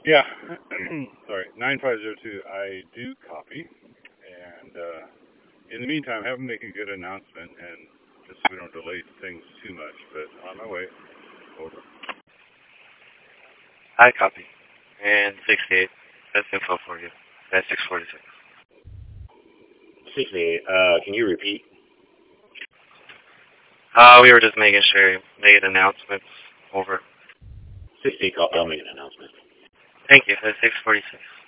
Yeah. Sorry. 9502. I do copy. And in the meantime, have them make a good announcement, and just so we don't delay things too much. But on my way. Over. I copy. And 68. That's info for you. That's 646. 68. Can you repeat? We were just making sure you made announcements. Over. 68, copy. I'll make an announcement. Thank you. That's 646.